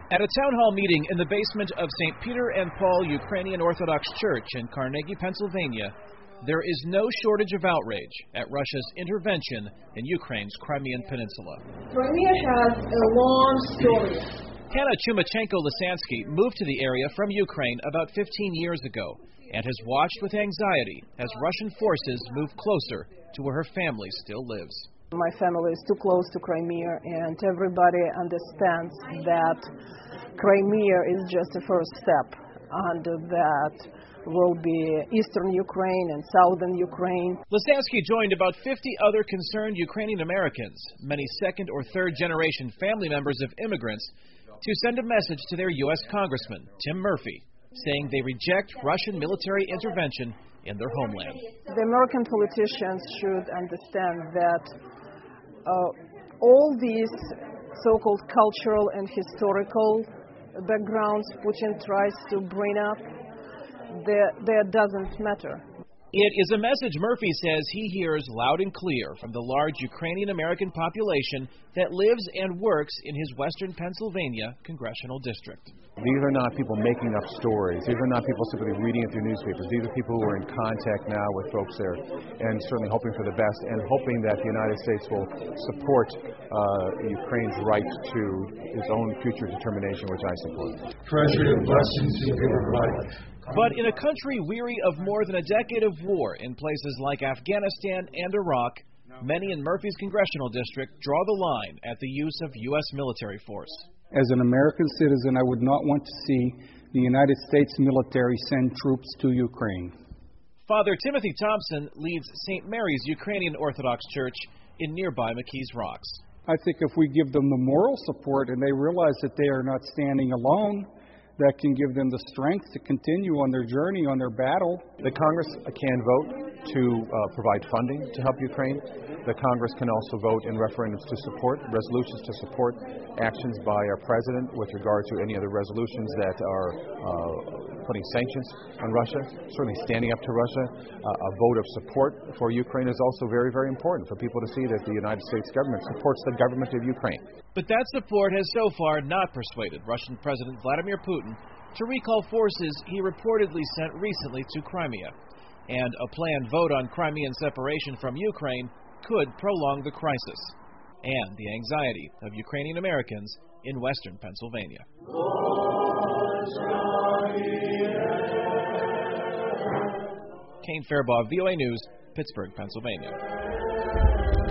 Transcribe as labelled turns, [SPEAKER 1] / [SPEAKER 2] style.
[SPEAKER 1] At a town hall meeting in the basement of St. Peter and Paul Ukrainian Orthodox Church in Carnegie, Pennsylvania, there is no shortage of outrage at Russia's intervention in Ukraine's Crimean Peninsula.
[SPEAKER 2] Crimea has a long story.
[SPEAKER 1] Hannah Chumachenko-Lisansky moved to the area from Ukraine about 15 years ago and has watched with anxiety as Russian forces move closer to where her family still lives.
[SPEAKER 2] My family is too close to Crimea, and everybody understands that Crimea is just the first step, and that will be eastern Ukraine and southern Ukraine.
[SPEAKER 1] Lisansky joined about 50 other concerned Ukrainian Americans, many second or third generation family members of immigrants, to send a message to their U.S. Congressman, Tim Murphy, saying they reject Russian military intervention in their homeland.
[SPEAKER 2] The American politicians should understand that all these so-called cultural and historical backgrounds Putin tries to bring up, that doesn't matter.
[SPEAKER 1] It is a message Murphy says he hears loud and clear from the large Ukrainian-American population that lives and works in his western Pennsylvania congressional district.
[SPEAKER 3] These are not people making up stories. These are not people simply reading it through newspapers. These are people who are in contact now with folks there and certainly hoping for the best and hoping that the United States will support Ukraine's right to its own future determination, which I support.
[SPEAKER 4] Treasury of blessings you give her life.
[SPEAKER 1] But in a country weary of more than a decade of war in places like Afghanistan and Iraq, many in Murphy's congressional district draw the line at the use of U.S. military force.
[SPEAKER 5] As an American citizen, I would not want to see the United States military send troops to Ukraine.
[SPEAKER 1] Father Timothy Thompson leads St. Mary's Ukrainian Orthodox Church in nearby McKees Rocks.
[SPEAKER 5] I think if we give them the moral support and they realize that they are not standing alone, that can give them the strength to continue on their journey, on their battle.
[SPEAKER 3] The Congress can vote to provide funding to help Ukraine. The Congress can also vote in referendums to support, resolutions to support actions by our president with regard to any other resolutions that are putting sanctions on Russia, certainly standing up to Russia. A vote of support for Ukraine is also very, very important for people to see that the United States government supports the government of Ukraine.
[SPEAKER 1] But that support has so far not persuaded Russian President Vladimir Putin to recall forces he reportedly sent recently to Crimea. And a planned vote on Crimean separation from Ukraine could prolong the crisis and the anxiety of Ukrainian Americans in western Pennsylvania. Kane Fairbaugh, VOA News, Pittsburgh, Pennsylvania.